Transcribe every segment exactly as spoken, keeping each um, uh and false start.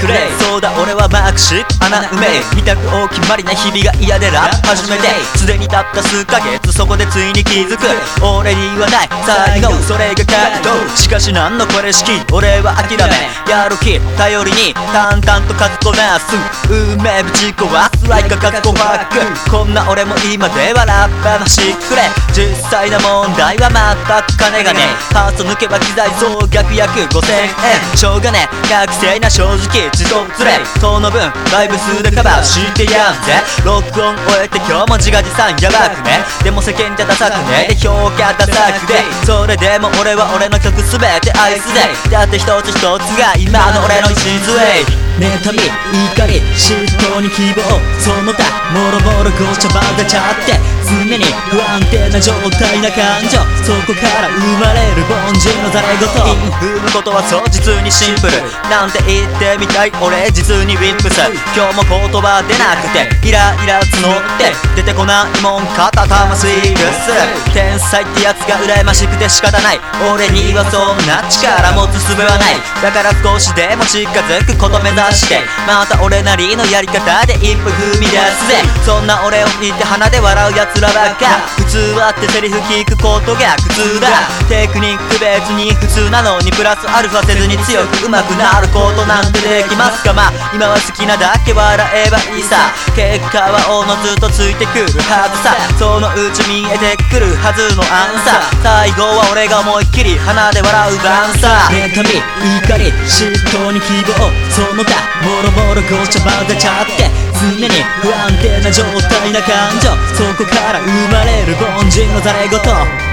くれ。そうだ俺はマークシップ穴埋め、見たく大きまりな日々が嫌でラップ始めて、すでにたった数ヶ月、そこでついに気づく。俺にはない才能、それが感動。しかし何のこれ式、俺は諦め、やる気頼りに淡々と勝つとなす。運命ぶち壊すライカカッコファック。こんな俺も今ではラッパーのしくれ。実際の問題は全く金がねえ。パート抜けば機材総額約ごせんえん。しょうがねえ学生な正直自動ずれ。その分ライブ数でカバーしてやんぜ。録音終えて今日も自画自賛やばくね。でも世間じゃダサくねえで評価ダサくで。それでも俺は俺の曲すべて愛すぜ。だって一つ一つが今の俺の礎。妬み、怒り、嫉妬に希望、その他もろもろごちゃ混ぜちゃって、常に不安定な状態な感情。そこから生まれる凡人のざれ言。踏むことはそう実にシンプルなんて言ってみたい俺実にウィップス。今日も言葉出なくてイライラ募って出てこないもん肩魂ぐっする。天才ってやつが羨ましくて仕方ない。俺にはそんな力持つ術はない。だから少しでも近づくこと目指してまた俺なりのやり方で一歩踏み出すぜ。そんな俺を見て鼻で笑う奴らばっか。普通はってセリフ聞くことが苦痛だ。テクニック別に普通なのにプラスアルファせずに強く上手くなることなんてできますか。まあ今は好きなだけ笑えばいいさ。結果はおのずとついてくるはずさ。そのうち見えてくるはずのアンサー。最後は俺が思いっきり鼻で笑う番さ。妬み、怒り、嫉妬に希望、その他もろもろごちゃ混ぜちゃって、常に不安定な状態な感情。そこから生まれる凡人のざれ言。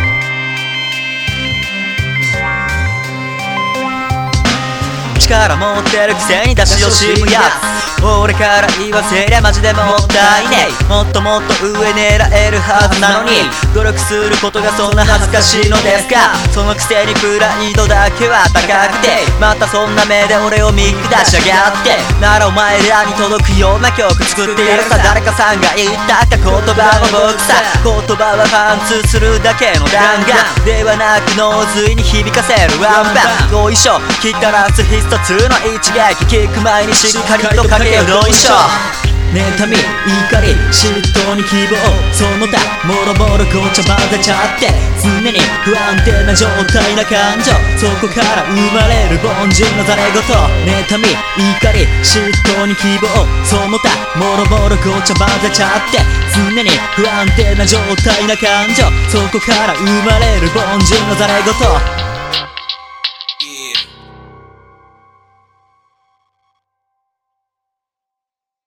力持ってるくせに出し惜しむやつ。俺から言わせりゃマジでもったいねえ。もっともっと上狙えるはずなのに努力することがそんな恥ずかしいのですか。そのくせにプライドだけは高くてまたそんな目で俺を見下しやがって。ならお前らに届くような曲作ってやるさ。誰かさんが言ったか言葉は僕さ。言葉は貫通するだけの弾丸ではなく脳髄に響かせるワンバン。ご一緒来たらスヒストツーの一撃聞く前にしっかりとかけよどいしょ。妬み、怒り、嫉妬に希望、その他もろもろごちゃ混ぜちゃって、常に不安定な状態な感情。そこから生まれる凡人のざれ言。妬み、怒り、嫉妬に希望、その他もろもろごちゃ混ぜちゃって、常に不安定な状態な感情。そこから生まれる凡人のざれ言。